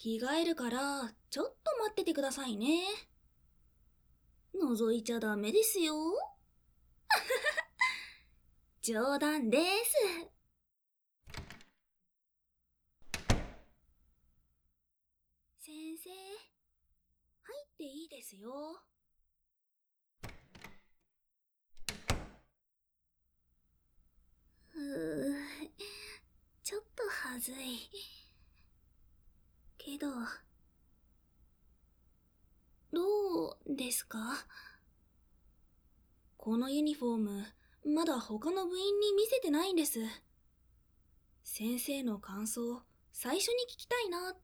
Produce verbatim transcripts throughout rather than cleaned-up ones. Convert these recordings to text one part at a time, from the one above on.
着替えるから、ちょっと待っててくださいね。覗いちゃダメですよ。冗談です。先生、入っていいですよ。うー、ちょっとはずい。けど、どうですか？このユニフォーム、まだ他の部員に見せてないんです。先生の感想、最初に聞きたいなって。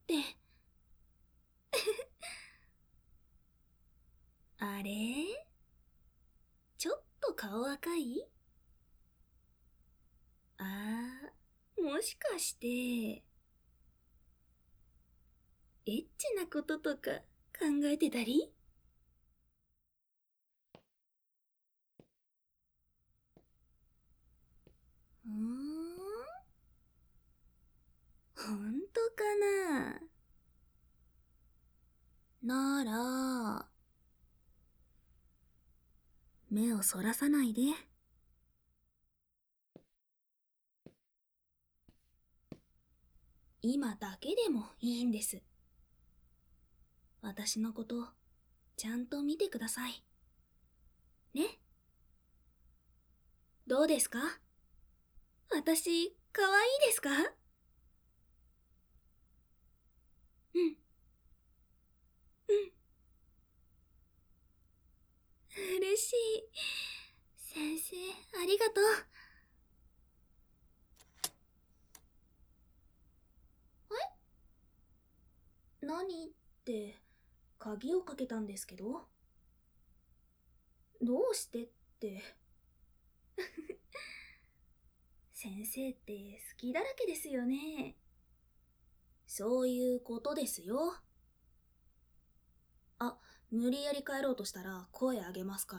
あれ？ちょっと顔赤い？あー、もしかして、エッチなこととか考えてたり？うーん、ほんとかな？なら、目をそらさないで。今だけでもいいんです。私のこと、ちゃんと見てください。ね？どうですか？私、かわいいですか？うん。うん。嬉しい。先生、ありがとう。え？何って、鍵をかけたんですけど。どうしてって。先生って好きだらけですよね。そういうことですよ。あ、無理やり帰ろうとしたら声あげますから。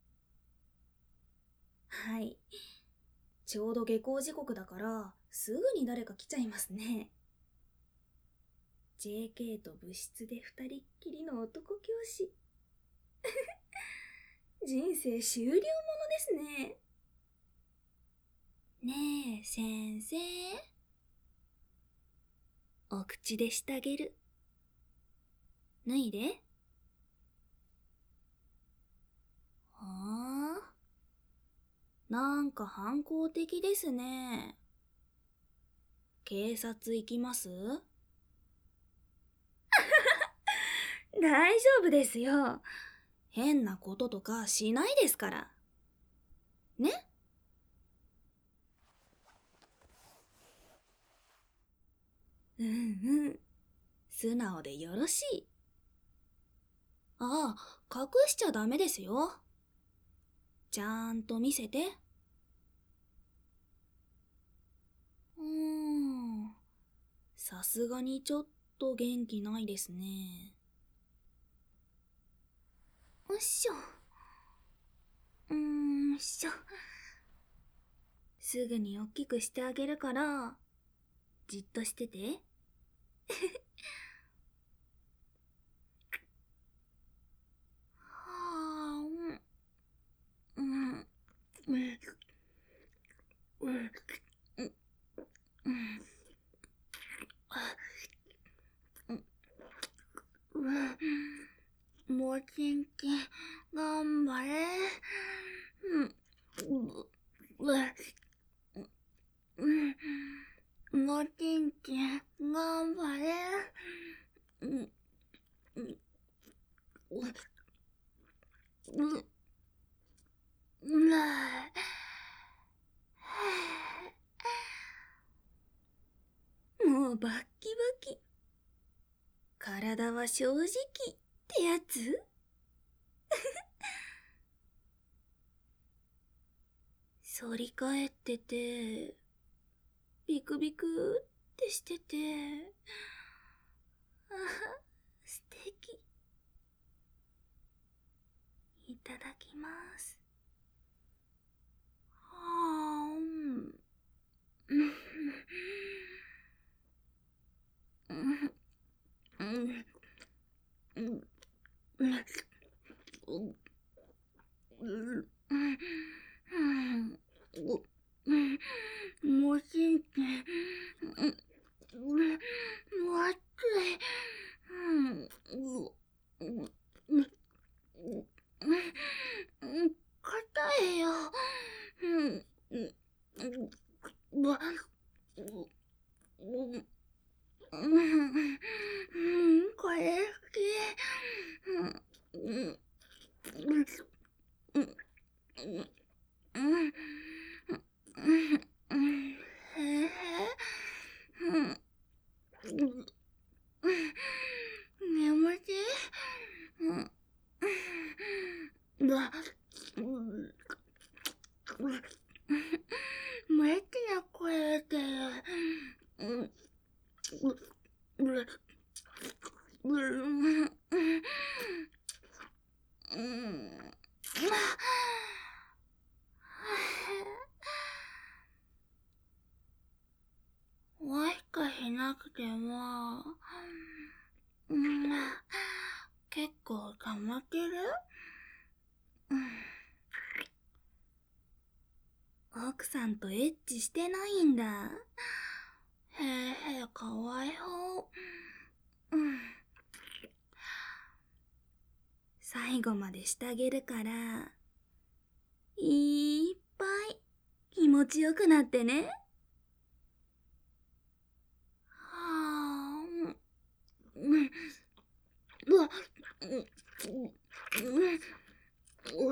はい。ちょうど下校時刻だから、すぐに誰か来ちゃいますね。ジェーケー と部室で二人っきりの男教師。人生終了ものですね。ねえ、先生。お口でしてあげる。脱いで。はあ、なんか反抗的ですね。警察行きます？大丈夫ですよ。変なこととかしないですから。ね？うんうん。素直でよろしい。ああ、隠しちゃダメですよ。ちゃんと見せて。うーん。さすがにちょっと元気ないですね。よっしょ。うーんしょ。すぐに大きくしてあげるから、じっとしてて。はあ、うん、うん、うん、うん、うん、うん、もちんちん、頑張れ。うん、うん、うん、もちんちん、頑張れ。うん、うん、うん、うん、もうバッキバキ。体は正直ってやつ？反り返ってて、ビクビクってしてて、あは、素敵。いただきます。はーん。うん。 もしんって熱い。硬いよ。これ好き。眠ちマイクな声でわしかしなくても結構頑張ってる。奥さんとエッチしてないんだ。へえへえ、かわいそう。最後までしてあげるから、いっぱい気持ちよくなってね。はあ、うん、うわ、うん、うん、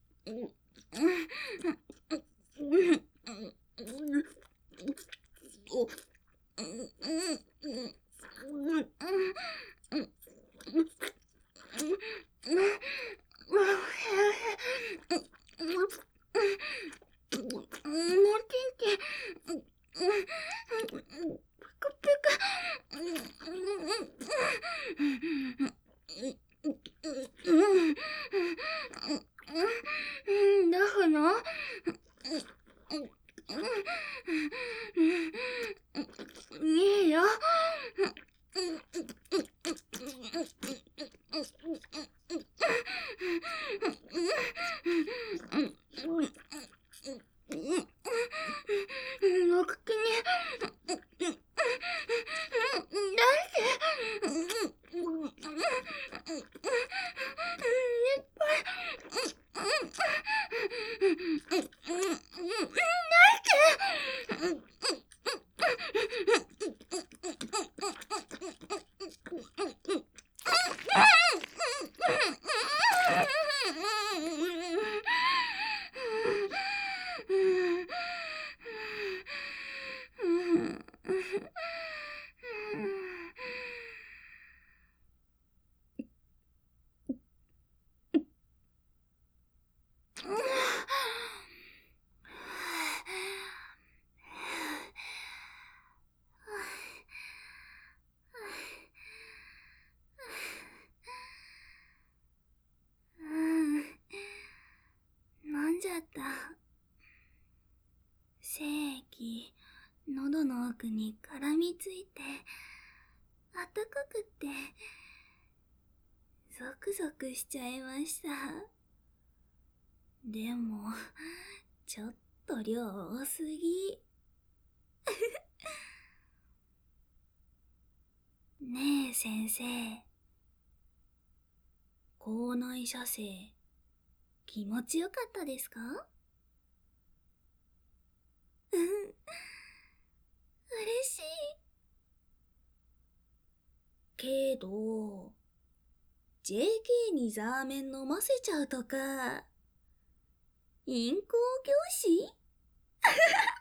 どうの？いいよ。のくきに飲んじゃった。精液喉の奥に絡みついてあったかくってゾクゾクしちゃいました。でもちょっと量多すぎ。ねえ先生、校内射精気持ちよかったですか？うん、嬉しい。けど ジェーケー にザーメン飲ませちゃうとか、陰行教師